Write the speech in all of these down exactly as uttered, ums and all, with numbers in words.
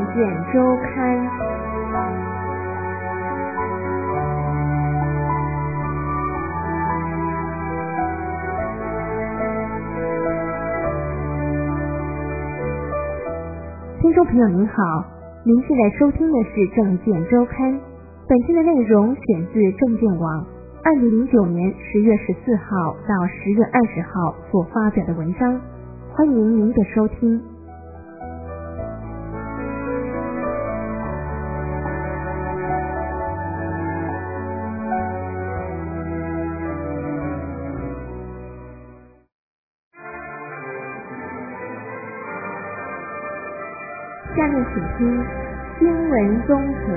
见周刊。听众朋友您好，您现在收听的是政见周刊，本期的内容选自政见网二零零九年十月十四号到十月二十号所发表的文章，欢迎您的收听。下面请听新闻综合。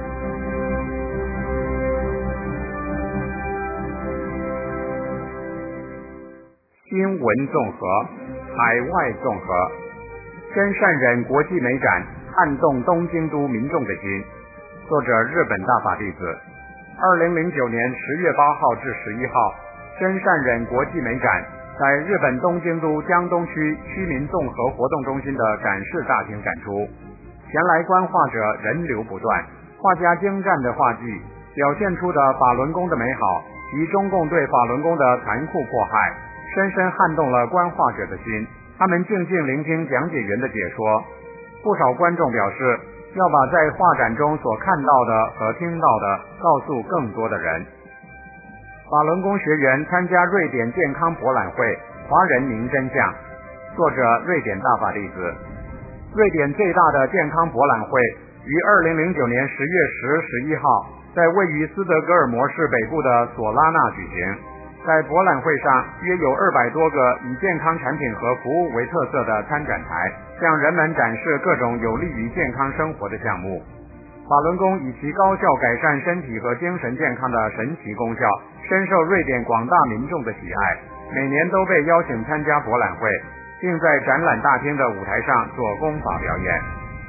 新闻综合，海外综合。真善忍国际美展撼动东京都民众的心。作者日本大法弟子。二零零九年十月八号至十一号，真善忍国际美展在日本东京都江东区区民综合活动中心的展示大厅展出。前来观画者人流不断，画家精湛的画技表现出的法轮功的美好及中共对法轮功的残酷迫害，深深撼动了观画者的心。他们静静聆听讲解员的解说。不少观众表示要把在画展中所看到的和听到的告诉更多的人。法轮功学员参加瑞典健康博览会，华人明真相。作者瑞典大法弟子。瑞典最大的健康博览会于二零零九年十月十、十一号在位于斯德哥尔摩市北部的索拉纳举行。在博览会上，约有二百多个以健康产品和服务为特色的参展台，向人们展示各种有利于健康生活的项目。法轮功以其高效改善身体和精神健康的神奇功效，深受瑞典广大民众的喜爱，每年都被邀请参加博览会，并在展览大厅的舞台上做功法表演。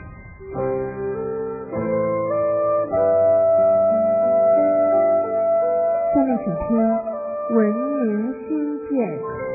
下面请听文明新建。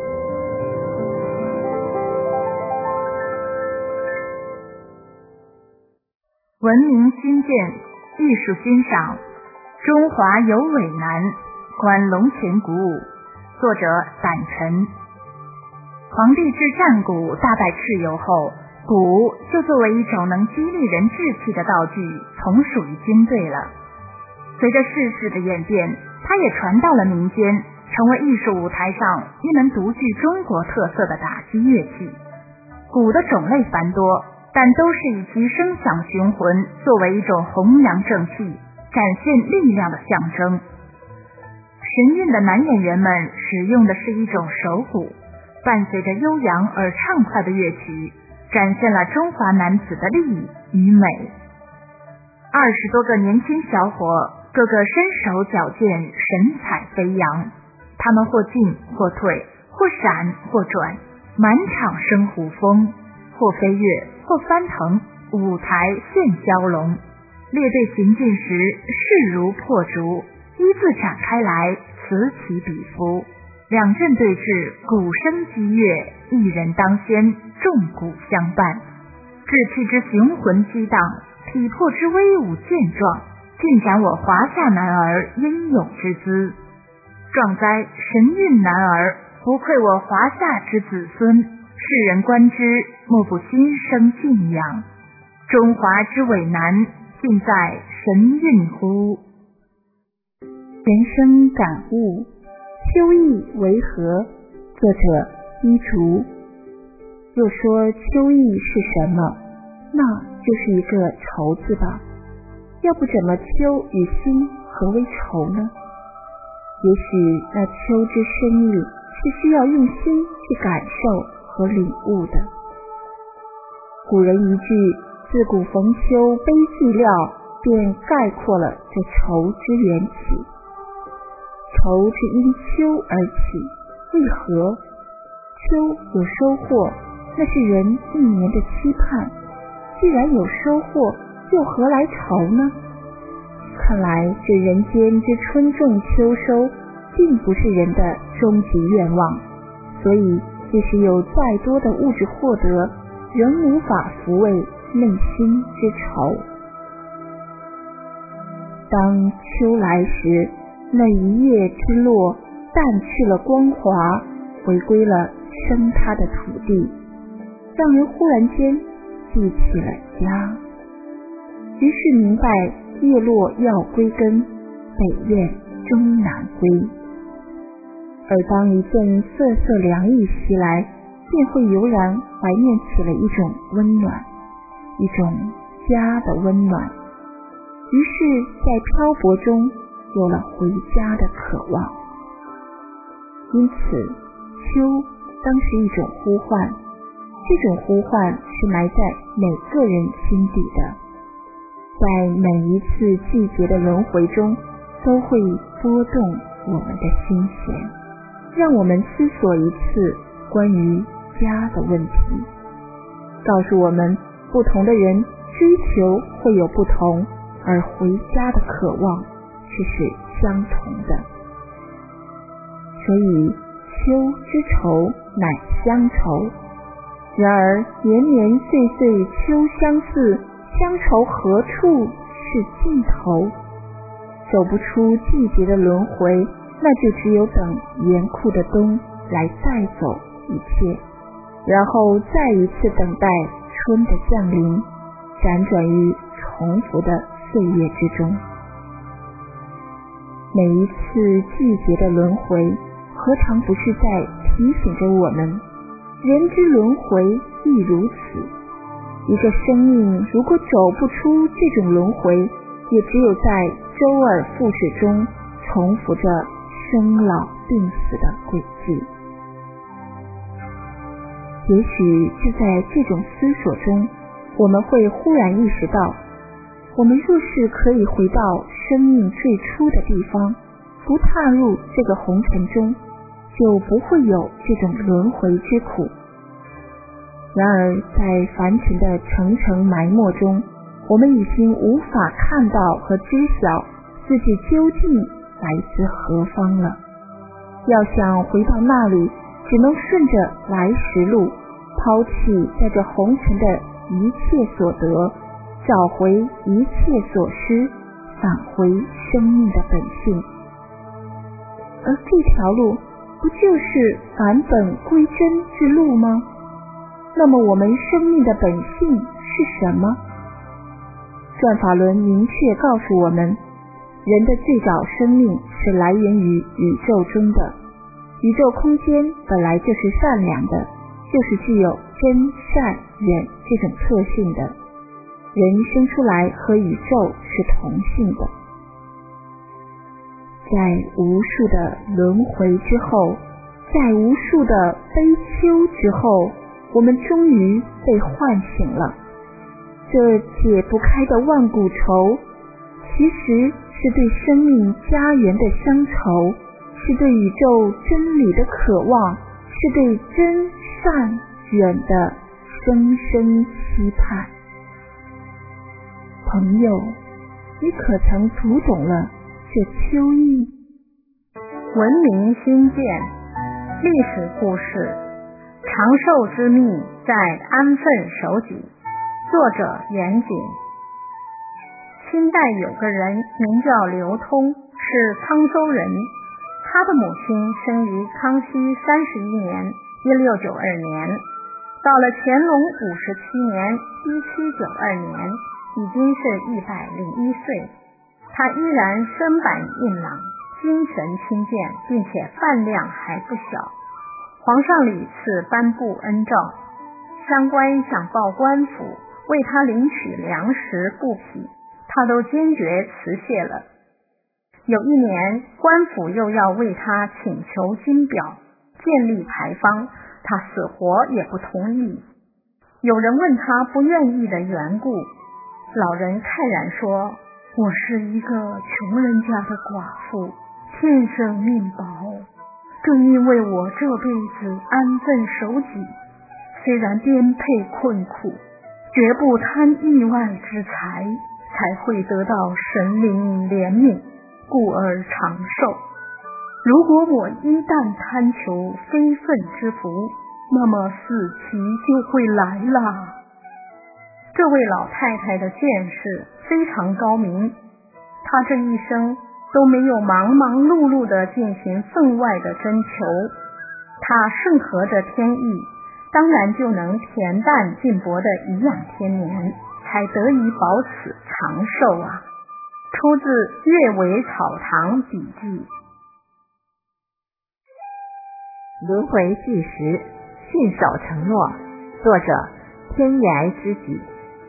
文明新建，艺术欣赏，中华有伟南，观龙泉鼓舞。作者胆晨。皇帝至战鼓大败蚩尤后，鼓就作为一种能激励人志气的道具，从属于军队了。随着世事的演变，它也传到了民间，成为艺术舞台上一门独具中国特色的打击乐器。鼓的种类繁多，但都是以其声响雄浑作为一种弘扬正气、展现力量的象征。神韵的男演员们使用的是一种手鼓，伴随着悠扬而畅快的乐曲，展现了中华男子的力与美。二十多个年轻小伙，个个身手矫健，神采飞扬。他们或进或退，或闪或转，满场生虎风，或飞跃或翻腾，舞台现蛟龙。列队行进时势如破竹，依次展开来，此起彼伏。两阵对峙，鼓声激越，一人当先，众鼓相伴。志气之雄浑激荡，体魄之威武健壮，尽展我华夏男儿英勇之姿。壮哉神韵男儿，不愧我华夏之子孙，世人观之，莫不心生敬仰。中华之伟南，尽在神韵乎。 人生感悟，秋意为何？作者一竹。若说秋意是什么，那就是一个愁字吧。要不怎么秋与心合为愁呢？也许那秋之深意是需要用心去感受和领悟的。古人一句自古逢秋悲寂寥，便概括了这愁之缘起。愁是因秋而起，为何？秋有收获，那是人一年的期盼。既然有收获，又何来愁呢？看来这人间之春种秋收，并不是人的终极愿望，所以即使有再多的物质获得，仍无法抚慰内心之愁。当秋来时，那一叶之落淡去了光华，回归了生它的土地，让人忽然间记起了家。于是明白叶落要归根，北雁终难归。而当一阵瑟瑟凉意袭来，便会油然怀念起了一种温暖，一种家的温暖。于是在漂泊中有了回家的渴望。因此秋当是一种呼唤，这种呼唤是埋在每个人心底的，在每一次季节的轮回中都会拨动我们的心弦，让我们思索一次关于家的问题，告诉我们不同的人追求会有不同，而回家的渴望却是相同的。所以秋之愁乃乡愁，然而年年岁岁秋相似，乡愁何处是尽头？走不出季节的轮回，那就只有等严酷的冬来带走一切，然后再一次等待春的降临，辗转于重复的岁月之中。每一次季节的轮回，何尝不是在提醒着我们，人之轮回亦如此。一个生命如果走不出这种轮回，也只有在周而复始中重复着生老病死的轨迹。也许就在这种思索中，我们会忽然意识到，我们若是可以回到生命最初的地方，不踏入这个红尘中，就不会有这种轮回之苦。然而在凡尘的层层埋没中，我们已经无法看到和知晓自己究竟来自何方了。要想回到那里，只能顺着来时路，抛弃在这红尘的一切所得，找回一切所失，返回生命的本性。而这条路不就是返本归真之路吗？那么我们生命的本性是什么？转法轮明确告诉我们，人的最早生命是来源于宇宙中的，宇宙空间本来就是善良的，就是具有真善忍这种特性的，人生出来和宇宙是同性的。在无数的轮回之后，在无数的悲秋之后，我们终于被唤醒了。这解不开的万古愁，其实是对生命家园的乡愁，是对宇宙真理的渴望，是对真善忍的深深期盼。朋友，你可曾读懂了这秋意？ 文明新建，历史故事，长寿之秘在安分守己。作者严谨。清代有个人名叫刘通，是沧州人。他的母亲生于康熙三十一年一六九二年，到了乾隆五十七年一七九二年，已经是一百零一岁。他依然身板硬朗，精神清健，并且饭量还不小。皇上屡次颁布恩诏，乡官想报官府为他领取粮食布匹，他都坚决辞谢了。有一年，官府又要为他请求金表，建立牌坊，他死活也不同意。有人问他不愿意的缘故，老人慨然说：我是一个穷人家的寡妇，天生命薄，正因为我这辈子安分守己，虽然颠沛困苦，绝不贪意外之财，才会得到神灵怜悯，故而长寿。如果我一旦贪求非分之福，那么死期就会来了。 这位老太太的见识非常高明，她这一生都没有忙忙碌碌地进行分外的征求，她顺合着天意，当然就能恬淡静泊地颐养天年，才得以保此长寿啊。出自《阅微草堂笔记》。 轮回计时，信守承诺。作者：天涯知己。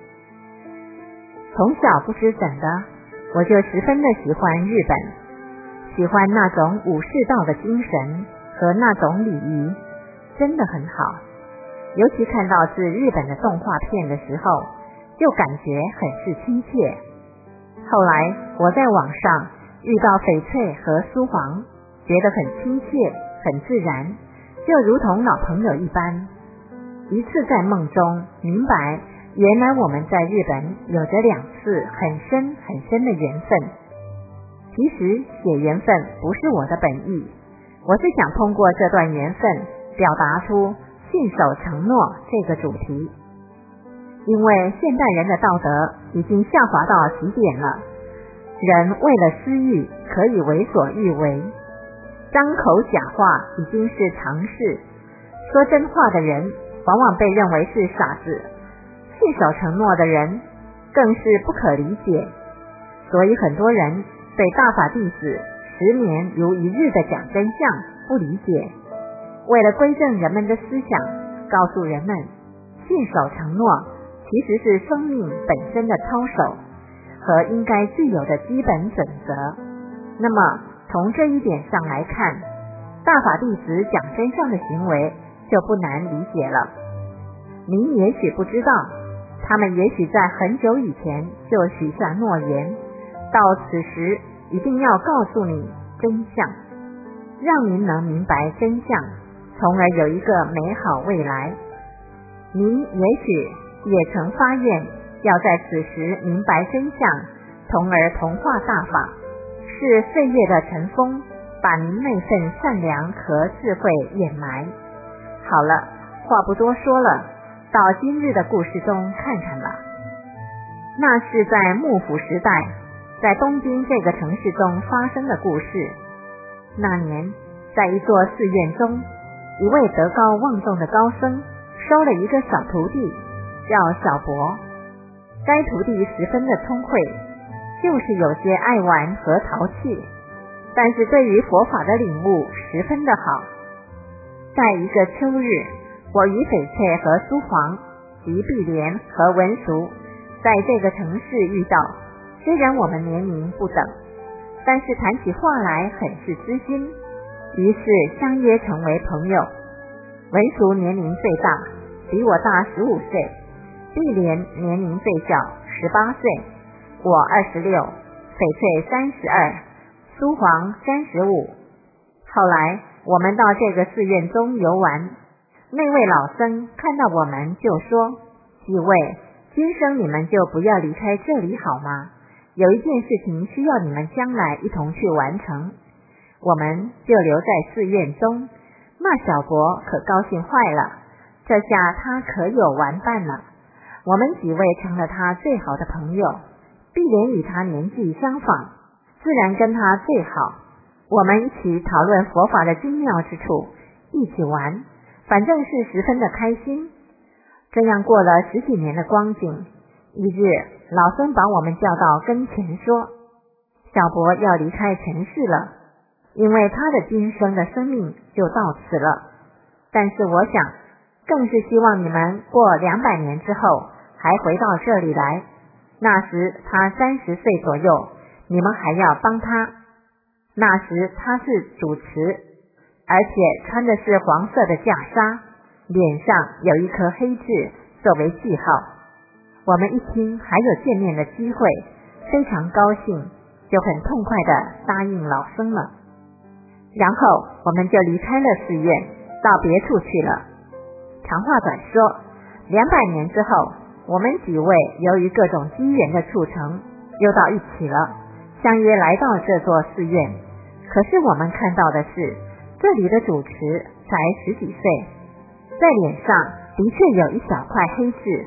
从小不知怎的，我就十分的喜欢日本，喜欢那种武士道的精神和那种礼仪，真的很好。尤其看到是日本的动画片的时候，就感觉很是亲切。后来我在网上遇到翡翠和苏黄，觉得很亲切，很自然，就如同老朋友一般。一次在梦中明白，原来我们在日本有着两次很深很深的缘分。其实写缘分不是我的本意，我是想通过这段缘分表达出信守承诺这个主题。因为现代人的道德已经下滑到极点了，人为了私欲可以为所欲为，张口假话已经是常事，说真话的人往往被认为是傻子，信守承诺的人更是不可理解。所以很多人对大法弟子十年如一日的讲真相不理解。为了规正人们的思想，告诉人们信守承诺其实是生命本身的操守和应该具有的基本准则。那么从这一点上来看，大法弟子讲真相的行为就不难理解了。您也许不知道，他们也许在很久以前就许下诺言，到此时一定要告诉你真相，让您能明白真相，从而有一个美好未来。您也许也曾发愿要在此时明白真相，从而同化大法，是岁月的尘封把您那份善良和智慧掩埋。好了，话不多说了，到今日的故事中看看吧。那是在幕府时代，在东京这个城市中发生的故事。那年，在一座寺院中，一位德高望重的高僧收了一个小徒弟，叫小博。该徒弟十分的聪慧，就是有些爱玩和淘气，但是对于佛法的领悟十分的好。在一个秋日，我与翡翠和苏黄及碧莲和文淑在这个城市遇到，虽然我们年龄不等，但是谈起话来很是知心，于是相约成为朋友。文淑年龄最大，比我大十五岁，碧莲年龄最小，十八岁，我二十六，翡翠三十二，苏黄三十五。后来我们到这个寺院中游玩，那位老僧看到我们就说：几位，今生你们就不要离开这里好吗？有一件事情需要你们将来一同去完成。我们就留在寺院中，那小博可高兴坏了，这下他可有玩伴了。我们几位成了他最好的朋友，碧莲与他年纪相仿，自然跟他最好。我们一起讨论佛法的精妙之处，一起玩，反正是十分的开心。这样过了十几年的光景，一日老僧把我们叫到跟前说，小博要离开尘世了，因为他的今生的生命就到此了。但是我想，更是希望你们过两百年之后还回到这里来，那时他三十岁左右，你们还要帮他。那时他是主持，而且穿的是黄色的袈裟，脸上有一颗黑痣作为记号。我们一听还有见面的机会，非常高兴，就很痛快地答应老僧了。然后我们就离开了寺院，到别处去了。长话短说，两百年之后，我们几位由于各种机缘的促成，又到一起了，相约来到这座寺院。可是我们看到的是，这里的主持才十几岁，在脸上的确有一小块黑痣，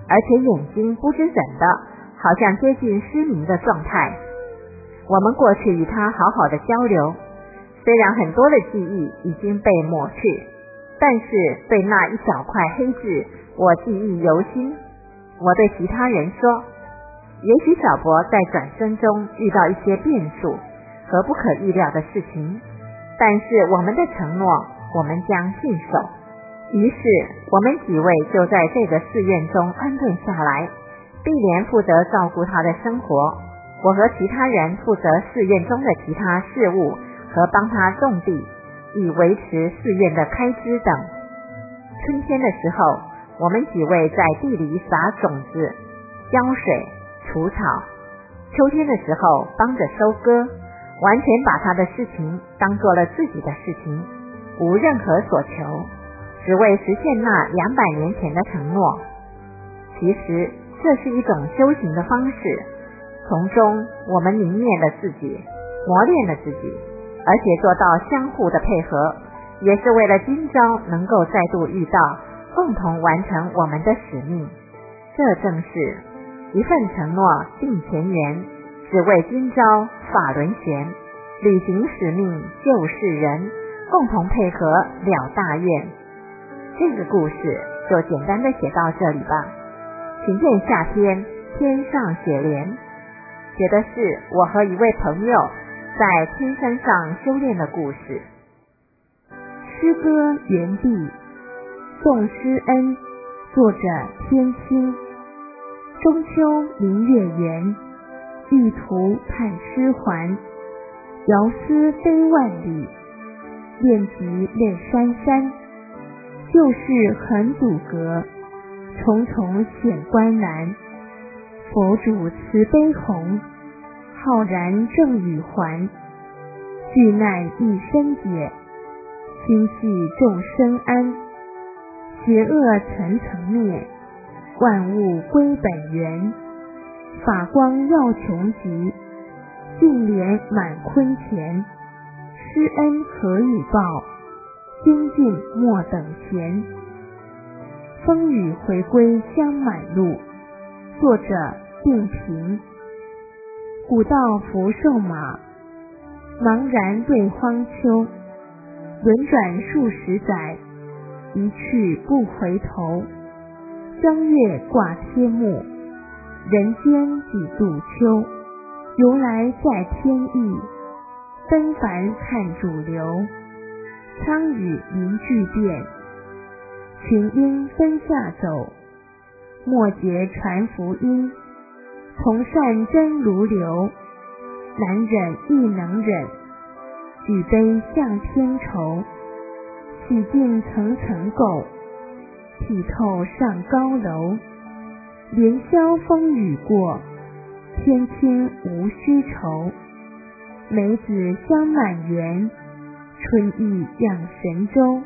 而且眼睛不知怎的，好像接近失明的状态。我们过去与他好好的交流，虽然很多的记忆已经被抹去，但是对那一小块黑痣我记忆犹新。我对其他人说，也许小博在转生中遇到一些变数和不可预料的事情，但是我们的承诺我们将信守。于是我们几位就在这个寺院中安顿下来，碧莲负责照顾他的生活，我和其他人负责寺院中的其他事务和帮他种地，以维持寺院的开支等。春天的时候，我们几位在地里撒种子、浇水、除草；秋天的时候帮着收割，完全把他的事情当做了自己的事情，无任何所求，只为实现那两百年前的承诺。其实这是一种修行的方式，从中我们凝练了自己，磨练了自己，而且做到相互的配合，也是为了今朝能够再度遇到，共同完成我们的使命。这正是一份承诺定前缘，只为今朝法轮旋，履行使命救世人，共同配合了大愿。这个故事就简单的写到这里吧。请见下篇天上雪莲，写的是我和一位朋友在天山上修炼的故事。 诗歌园地，宋诗恩，作者天清。中秋明月圆，玉图盼诗还。遥思飞万里，练习泪潸潸。旧事横阻隔，重重显关难。佛主慈悲宏，浩然正语还。巨难一身解，心系众生安。邪恶层层灭，万物归本源。法光耀穷极，净莲满坤前。施恩何以报？精进莫等闲。风雨回归香满路，作者定平。古道福寿马，茫然对荒丘。轮转数十载，一去不回头。江月挂天幕，人间几度秋。由来在天意，纷繁看主流。苍雨凝聚变，群鹰分下走。末节传福音，从善真如流。难忍亦能忍，举杯向天筹。洗净层层垢，剔透上高楼。连霄风雨过，天清无须愁。梅子香满园，春意养神州。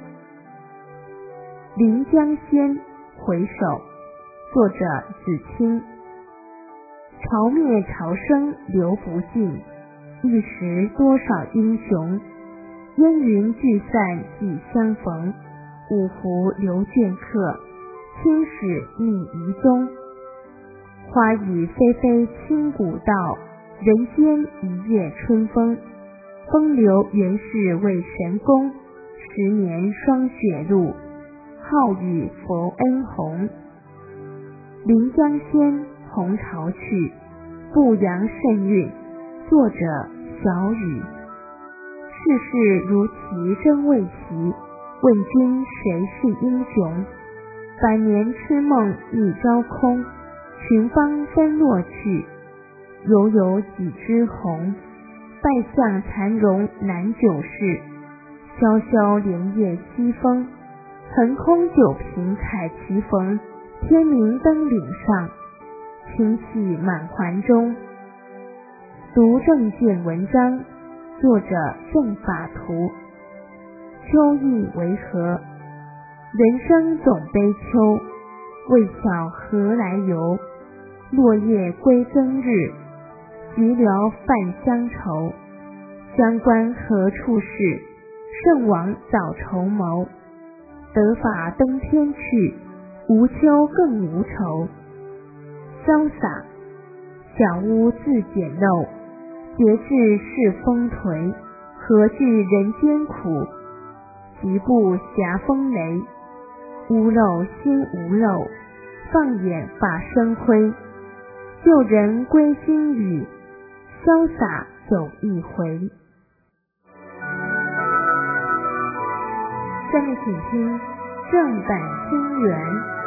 临江仙，回首，作者子清。朝灭朝生流不尽，一时多少英雄。烟云聚散几相逢，五福留镌刻，青史觅遗踪。花雨霏霏清古道，人间一夜春风。风流原是为神功，十年霜雪路，浩宇佛恩宏。临江仙，红潮去，步扬圣韵，作者小雨。世事如棋真未齐，问君谁是英雄？百年痴梦一朝空，群芳纷落去，犹有几枝红。拜相残容难久视，萧萧连夜西风。横空九平彩旗逢，天明登岭上，清气满环中。读正见文章，作者正法图。秋意为何？人生总悲秋，未晓何来由。落叶归耕日，寂寥泛乡愁。乡关何处是？圣王早筹谋。得法登天去，无秋更无愁。 潇洒。小屋自简陋，节制是风颓，何惧人间苦？局部遐风雷，无肉心无肉，放眼法生辉。旧人归新语，潇洒走一回。下面请听正版清源。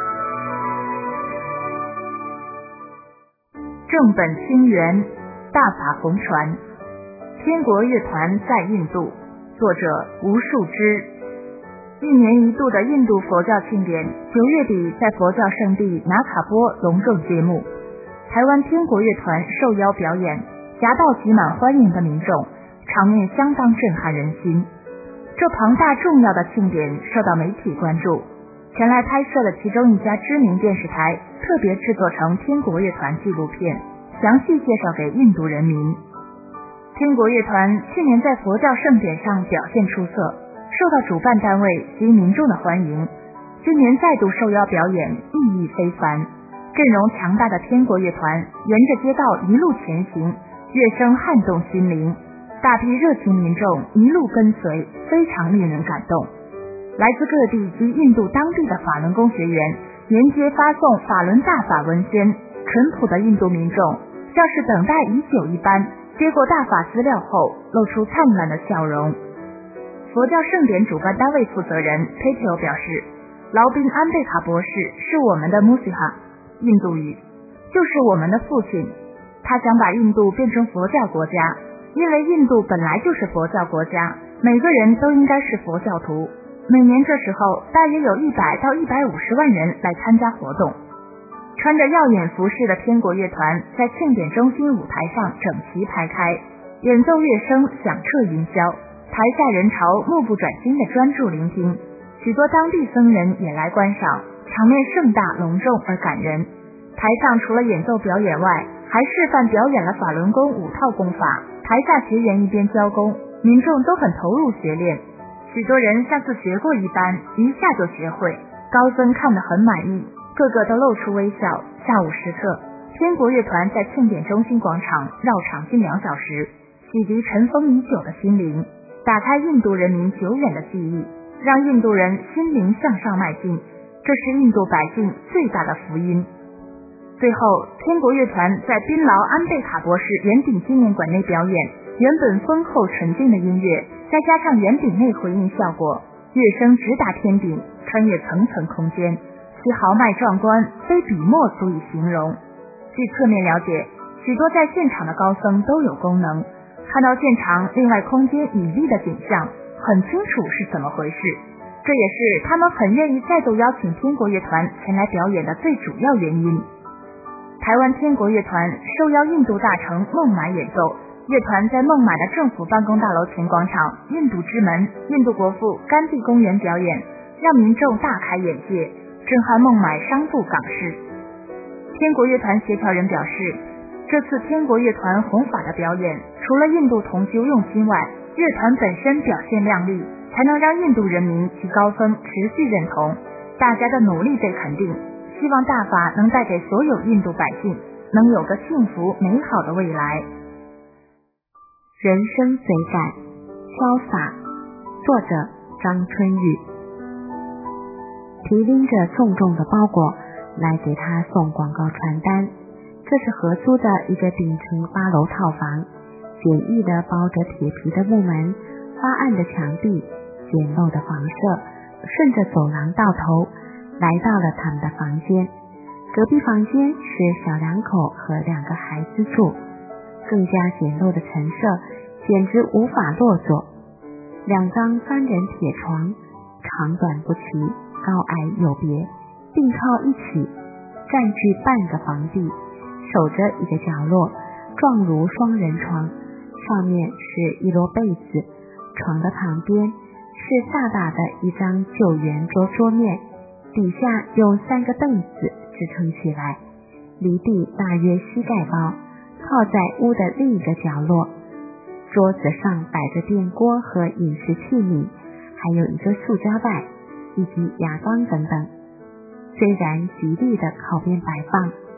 正本清源，大法红传，天国乐团在印度，作者吴树之。一年一度的印度佛教庆典，九月底在佛教圣地拿卡波隆重揭幕。台湾天国乐团受邀表演，夹道挤满欢迎的民众，场面相当震撼人心。这庞大重要的庆典受到媒体关注，前来拍摄的其中一家知名电视台特别制作成天国乐团纪录片，详细介绍给印度人民。天国乐团去年在佛教盛典上表现出色，受到主办单位及民众的欢迎，今年再度受邀表演，意义非凡。阵容强大的天国乐团沿着街道一路前行，乐声撼动心灵，大批热情民众一路跟随，非常令人感动。来自各地及印度当地的法轮功学员沿街发送法轮大法文宣，淳朴的印度民众像是等待已久一般，接过大法资料后露出灿烂的笑容。佛教盛典主办单位负责人 Petel 表示，劳宾安贝卡博士是我们的 Musiha， 印度语就是我们的父亲。他想把印度变成佛教国家，因为印度本来就是佛教国家，每个人都应该是佛教徒。每年这时候大约有一百到一百五十万人来参加活动。穿着耀眼服饰的天国乐团在庆典中心舞台上整齐排开，演奏乐声响彻云霄，台下人潮目不转睛地专注聆听，许多当地僧人也来观赏，场面盛大隆重而感人。台上除了演奏表演外，还示范表演了法轮功五套功法，台下学员一边教功，民众都很投入学练，许多人像是学过一般，一下就学会。高僧看得很满意，个个都露出微笑。下午时刻，天国乐团在庆典中心广场绕场近两小时，洗涤尘封已久的心灵，打开印度人民久远的记忆，让印度人心灵向上迈进，这是印度百姓最大的福音。最后，天国乐团在宾劳安贝卡博士圆顶纪念馆内表演，原本丰厚纯净的音乐，再加上圆顶内回应效果，乐声直达天顶，穿越层层空间，其豪迈壮观，非笔墨足以形容。据侧面了解，许多在现场的高僧都有功能，看到现场另外空间隐蔽的景象，很清楚是怎么回事。这也是他们很愿意再度邀请天国乐团前来表演的最主要原因。台湾天国乐团受邀印度大城孟买演奏，乐团在孟买的政府办公大楼前广场、印度之门、印度国父甘地公园表演，让民众大开眼界，震撼孟买商埠港市。天国乐团协调人表示，这次天国乐团弘法的表演，除了印度同修用心外，乐团本身表现亮丽，才能让印度人民及高僧持续认同，大家的努力被肯定。希望大法能带给所有印度百姓能有个幸福美好的未来。 人生随感，潇洒。作者张春雨。提拎着重重的包裹来给他送广告传单，这是合租的一个顶层八楼套房，简易的包着铁皮的木门，发暗的墙壁，简陋的房舍，顺着走廊到头来到了他们的房间。隔壁房间是小两口和两个孩子住，更加简陋的陈设简直无法落座。两张单人铁床，长短不齐，高矮有别，并靠一起，占据半个房地，守着一个角落，状如双人床，上面是一摞被子，床的旁边是大大的一张旧圆桌桌面，底下用三个凳子支撑起来，离地大约膝盖高，靠在屋的另一个角落。桌子上摆着电锅和饮食器皿，还有一个塑胶袋以及牙缸等等，虽然极力的靠边摆放，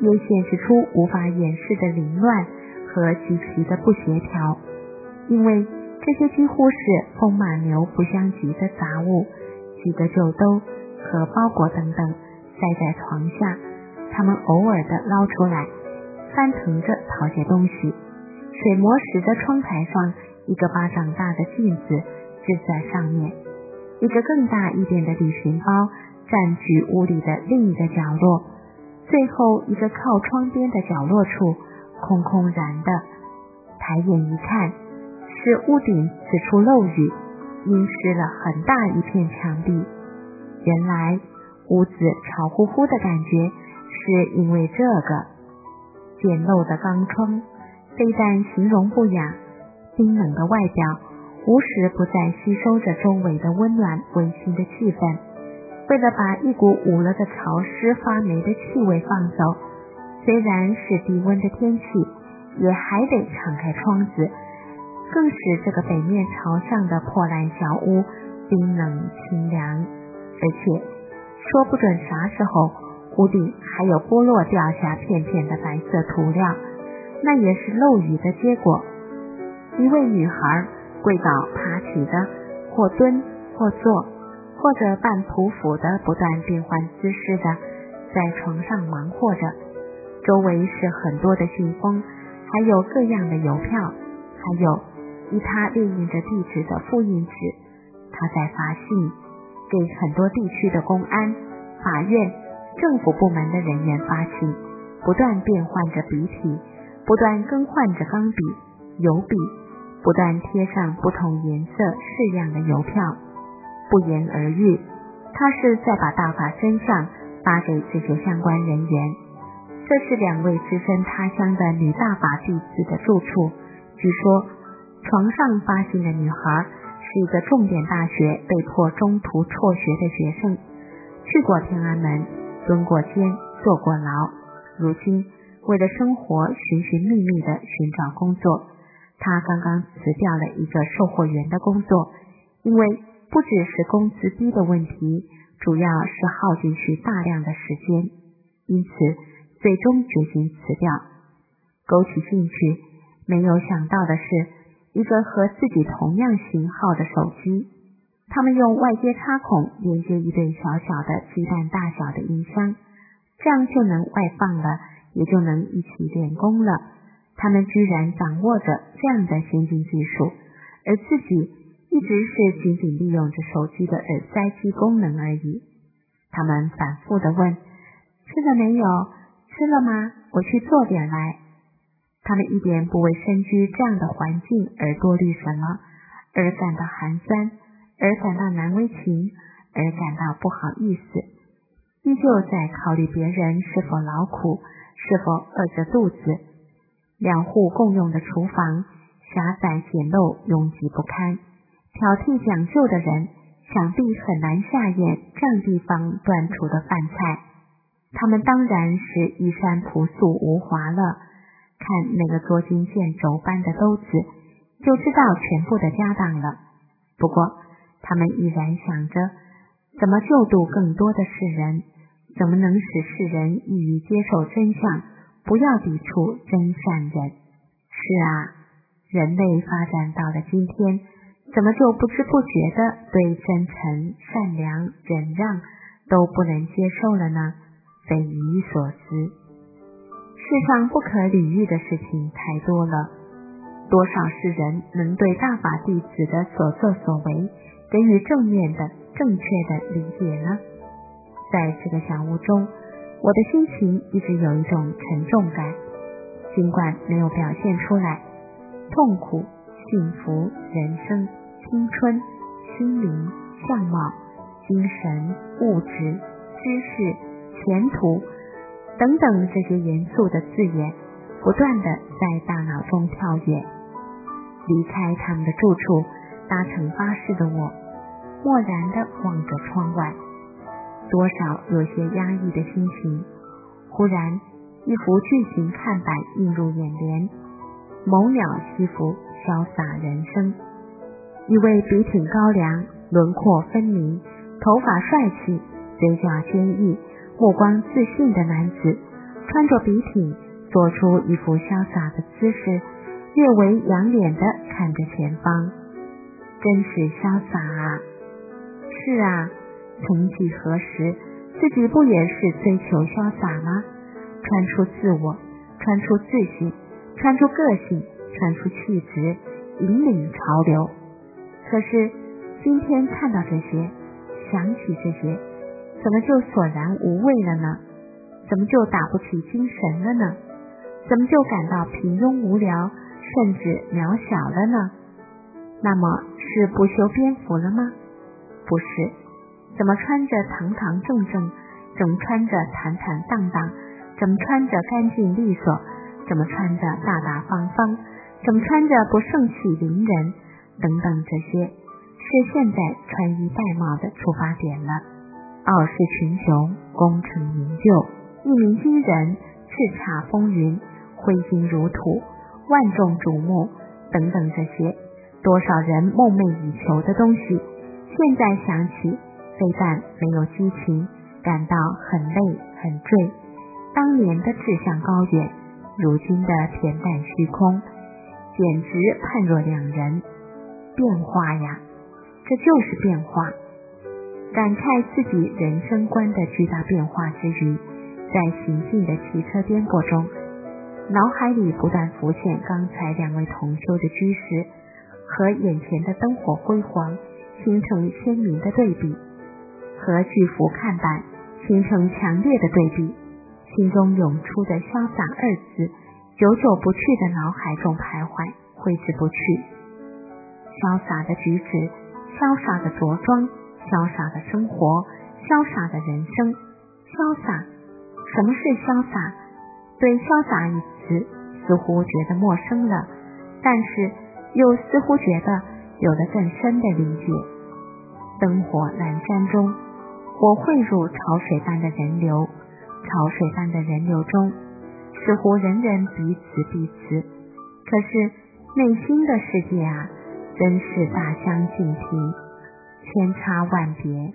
也显示出无法掩饰的凌乱和极其的不协调。因为这些几乎是风马牛不相及的杂物，几个旧兜和包裹等等塞在床下，他们偶尔的捞出来，翻腾着讨些东西。水磨石的窗台上，一个巴掌大的镜子置在上面，一个更大一点的旅行包占据屋里的另一个角落，最后一个靠窗边的角落处空空然的。抬眼一看，是屋顶此处漏雨，淋湿了很大一片墙壁。原来屋子潮乎乎的感觉，是因为这个简陋的钢窗非但形容不雅，冰冷的外表无时不在吸收着周围的温暖温馨的气氛。为了把一股捂了的潮湿发霉的气味放走，虽然是低温的天气，也还得敞开窗子，更使这个北面朝向的破烂小屋冰冷清凉。而且说不准啥时候屋顶还有剥落掉下片片的白色涂料，那也是漏雨的结果。一位女孩跪倒爬起的，或蹲或坐，或者半匍匐的不断变换姿势的在床上忙活着，周围是很多的信封，还有各样的邮票，还有以他列印着地址的复印纸。他在发信给很多地区的公安、法院、政府部门的人员发信，不断变换着笔体，不断更换着钢笔、油笔，不断贴上不同颜色式样的邮票。不言而喻，他是在把大法真相发给这些相关人员。这是两位只身他乡的女大法弟子的住处。据说床上发信的女孩是一个重点大学被迫中途辍学的学生，去过天安门，蹲过监，坐过牢，如今为了生活寻寻觅觅地寻找工作。他刚刚辞掉了一个售货员的工作，因为不只是工资低的问题，主要是耗进去大量的时间，因此最终决心辞掉。勾起兴趣，没有想到的是一个和自己同样型号的手机，他们用外接插孔连接一对小小的鸡蛋大小的音箱，这样就能外放了，也就能一起练功了。他们居然掌握着这样的先进技术，而自己一直是仅仅利用着手机的耳塞机功能而已。他们反复地问：吃了没有？吃了吗？我去做点来。他们一点不为身居这样的环境而多虑什么，而感到寒酸，而感到难为情，而感到不好意思，依旧在考虑别人是否劳苦，是否饿着肚子。两户共用的厨房狭窄简陋，拥挤不堪，挑剔讲究的人想必很难下咽这样地方端出的饭菜。他们当然是衣衫朴素无华了，看那个捉襟见肘般的兜子，就知道全部的家当了。不过他们依然想着怎么救度更多的世人，怎么能使世人易于接受真相，不要抵触真善人。是啊，人类发展到了今天，怎么就不知不觉的对真诚、善良、忍让都不能接受了呢？匪夷所思。世上不可理喻的事情太多了，多少世人能对大法弟子的所作所为给予正面的、正确的理解呢？在这个小屋中，我的心情一直有一种沉重感，尽管没有表现出来。痛苦、幸福、人生、青春、心灵、相貌、精神、物质、知识、前途等等这些严肃的字眼不断地在大脑中跳跃。离开他们的住处，搭乘巴士的我默然地望着窗外，多少有些压抑的心情。忽然一幅巨型看板映入眼帘，某鸟西服，潇洒人生。一位笔挺高粱，轮廓分明，头发帅气，嘴角坚毅，目光自信的男子， 穿着笔挺，做出一副潇洒的姿势，略微仰脸地看着前方。真是潇洒啊！是啊，曾几何时，自己不也是追求潇洒吗？穿出自我，穿出自信，穿出个性，穿出气质，引领潮流。可是今天看到这些，想起这些，怎么就索然无味了呢？怎么就打不起精神了呢？怎么就感到平庸无聊，甚至渺小了呢？那么是不修边幅了吗？不是。怎么穿着堂堂正正，怎么穿着坦坦荡荡，怎么穿着干净利索，怎么穿着大大方方，怎么穿着不盛气凌人，等等，这些是现在穿衣戴帽的出发点了。傲视群雄，功成名就，一鸣惊人，叱咤风云，挥金如土，万众瞩目，等等，这些多少人梦寐以求的东西，现在想起，非但没有激情，感到很累很坠。当年的志向高远，如今的恬淡虚空，简直判若两人。变化呀，这就是变化。感慨自己人生观的巨大变化之余，在行进的骑车颠簸中，脑海里不断浮现刚才两位同修的居士和眼前的灯火辉煌形成鲜明的对比，和巨幅看板形成强烈的对比，心中涌出的潇洒二字久久不去的脑海中徘徊，挥之不去。潇洒的举止，潇洒的着装，潇洒的生活，潇洒的人生。潇洒，什么是潇洒？对潇洒一词似乎觉得陌生了，但是又似乎觉得有了更深的理解。灯火阑珊中，我汇入潮水般的人流，潮水般的人流中，似乎人人彼此彼此，可是内心的世界啊，真是大相径庭，千差万别。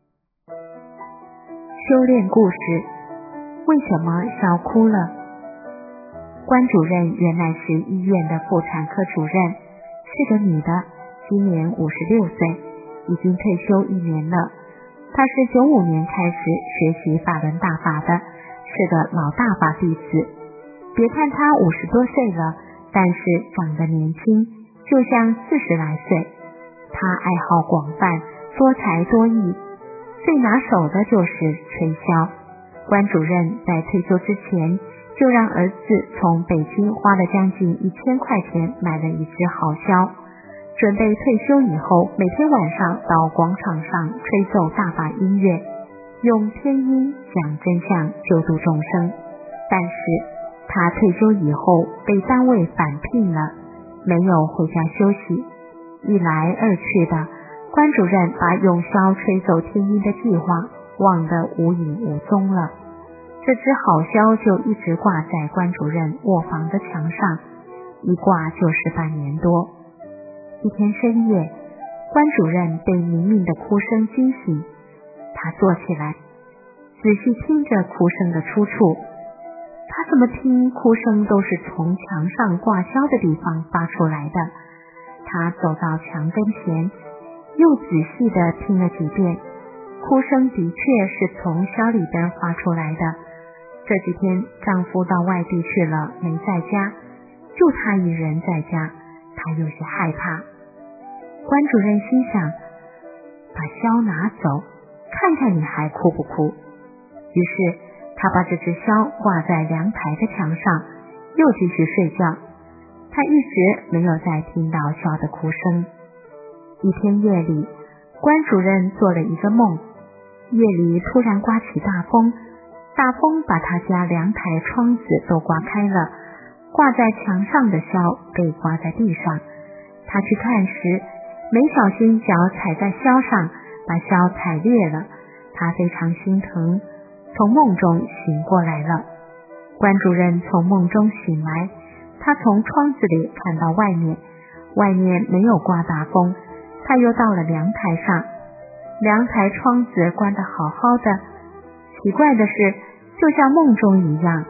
修炼故事，为什么笑哭了？关主任原来是医院的妇产科主任，是个女的，今年五十六岁，已经退休一年了。她是九五年开始学习法轮大法的，是个老大法弟子。别看她五十多岁了，但是长得年轻，就像四十来岁。她爱好广泛，多才多艺，最拿手的就是吹箫。关主任在退休之前，就让儿子从北京花了将近一千块钱买了一支好箫，准备退休以后每天晚上到广场上吹奏大法音乐，用天音讲真相，救度众生。但是他退休以后被单位返聘了，没有回家休息。一来二去的，关主任把用箫吹奏天音的计划忘得无影无踪了。这只好箫就一直挂在关主任卧房的墙上，一挂就是半年多。一天深夜，关主任被明明的哭声惊醒，他坐起来，仔细听着哭声的出处。他怎么听哭声都是从墙上挂箫的地方发出来的。他走到墙跟前，又仔细地听了几遍，哭声的确是从箫里边发出来的。这几天丈夫到外地去了，没在家，就她一人在家，她有些害怕。关主任心想，把箫拿走，看看你还哭不哭。于是他把这只箫挂在阳台的墙上，又继续睡觉。他一直没有再听到箫的哭声。一天夜里，关主任做了一个梦，夜里突然刮起大风，大风把他家阳台窗子都刮开了，挂在墙上的箫被刮在地上。他去看时，没小心脚踩在箫上，把箫踩裂了。他非常心疼，从梦中醒过来了。关主任从梦中醒来，他从窗子里看到外面，外面没有刮大风。他又到了阳台上，阳台窗子关得好好的。奇怪的是，就像梦中一样，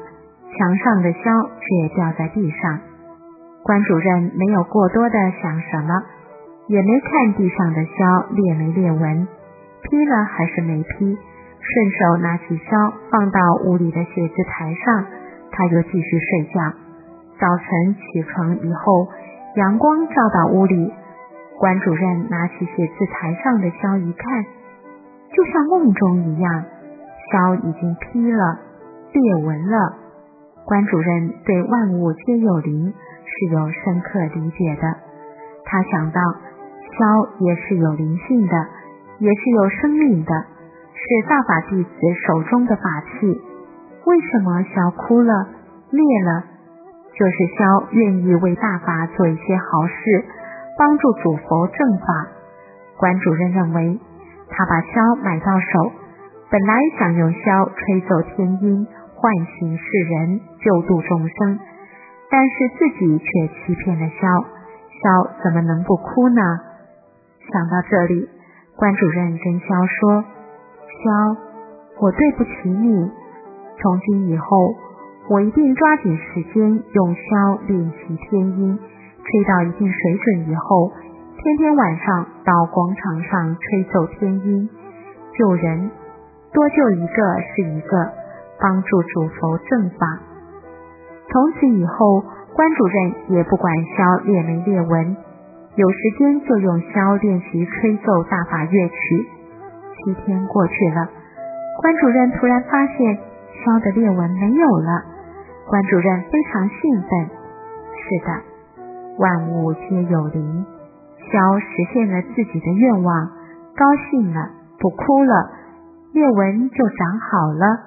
墙上的箫却掉在地上。关主任没有过多的想什么，也没看地上的箫裂没裂纹，劈了还是没劈，顺手拿起箫放到屋里的写字台上，他又继续睡觉。早晨起床以后，阳光照到屋里，关主任拿起写字台上的箫一看，就像梦中一样，箫已经劈了，裂纹了。关主任对万物皆有灵是有深刻理解的，他想到箫也是有灵性的，也是有生命的，是大法弟子手中的法器。为什么箫枯了裂了？就是箫愿意为大法做一些好事，帮助主佛正法。关主任认为，他把箫买到手，本来想用箫吹奏天音，唤醒世人，救度众生，但是自己却欺骗了箫，箫怎么能不哭呢？想到这里，关主任跟箫说：箫，我对不起你，从今以后我一定抓紧时间用箫练习天音，吹到一定水准以后，天天晚上到广场上吹奏天音，救人，多救一个是一个，帮助主佛正法。从此以后，关主任也不管箫裂没裂纹，有时间就用箫练习吹奏大法乐曲。七天过去了，关主任突然发现箫的裂纹没有了，关主任非常兴奋。是的，万物皆有灵，箫实现了自己的愿望，高兴了，不哭了，裂纹就长好了。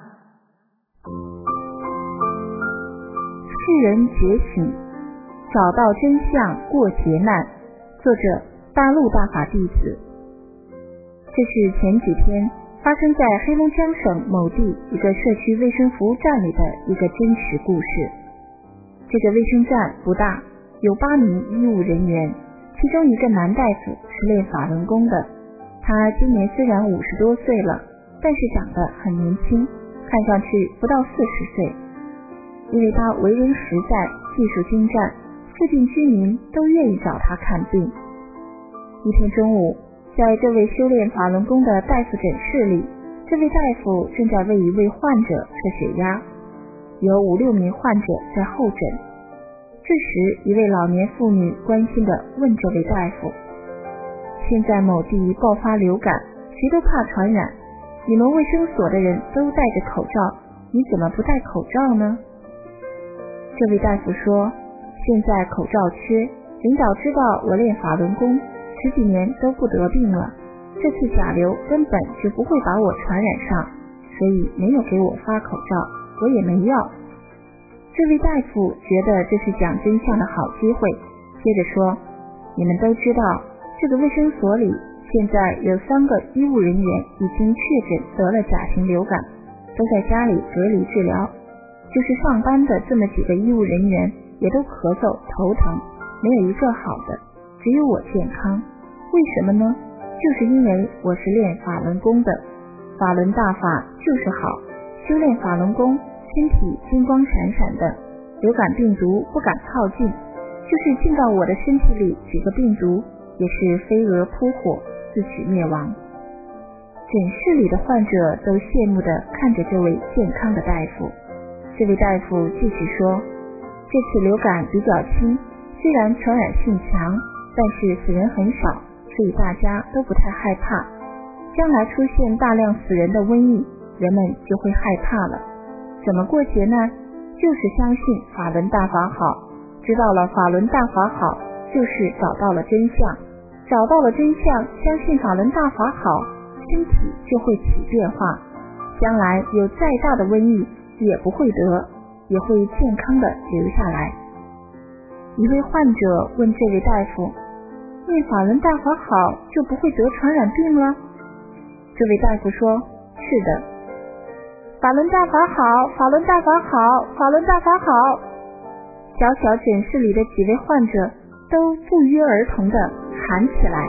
世人觉醒，找到真相过劫难。作者：大陆大法弟子。这是前几天发生在黑龙江省某地一个社区卫生服务站里的一个真实故事。这个卫生站不大，有八名医务人员，其中一个男大夫是练法轮功的。他今年虽然五十多岁了，但是长得很年轻，看上去不到四十岁。因为他为人实在，技术精湛，附近居民都愿意找他看病。一天中午，在这位修炼法轮功的大夫诊室里，这位大夫正在为一位患者测血压，有五六名患者在候诊。这时，一位老年妇女关心地问这位大夫：现在某地爆发流感，谁都怕传染，你们卫生所的人都戴着口罩，你怎么不戴口罩呢？这位大夫说：现在口罩缺，领导知道我练法轮功十几年都不得病了，这次甲流根本就不会把我传染上，所以没有给我发口罩，我也没要。这位大夫觉得这是讲真相的好机会，接着说：你们都知道，这个卫生所里现在有三个医务人员已经确诊得了甲型流感，都在家里隔离治疗。就是上班的这么几个医务人员也都咳嗽头疼，没有一个好的，只有我健康。为什么呢？就是因为我是练法轮功的，法轮大法就是好，修炼法轮功，身体金光闪闪的，流感病毒不敢靠近，就是进到我的身体里几个病毒，也是飞蛾扑火，自取灭亡。诊室里的患者都羡慕地看着这位健康的大夫。这位大夫继续说：这次流感比较轻，虽然传染性强，但是死人很少，所以大家都不太害怕。将来出现大量死人的瘟疫，人们就会害怕了。怎么过劫呢？就是相信法轮大法好，知道了法轮大法好，就是找到了真相，找到了真相，相信法轮大法好，身体就会起变化，将来有再大的瘟疫也不会得，也会健康的留下来。一位患者问这位大夫：念法轮大法好，就不会得传染病了？这位大夫说：是的。法轮大法好，法轮大法好，法轮大法好。小小诊室里的几位患者都不约而同地喊起来。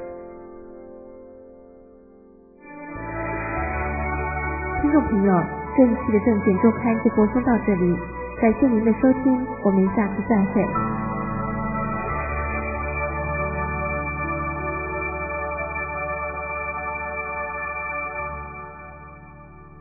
听众朋友， 这一期的证件周刊就播送到这里，感谢您的收听，我们下次再会。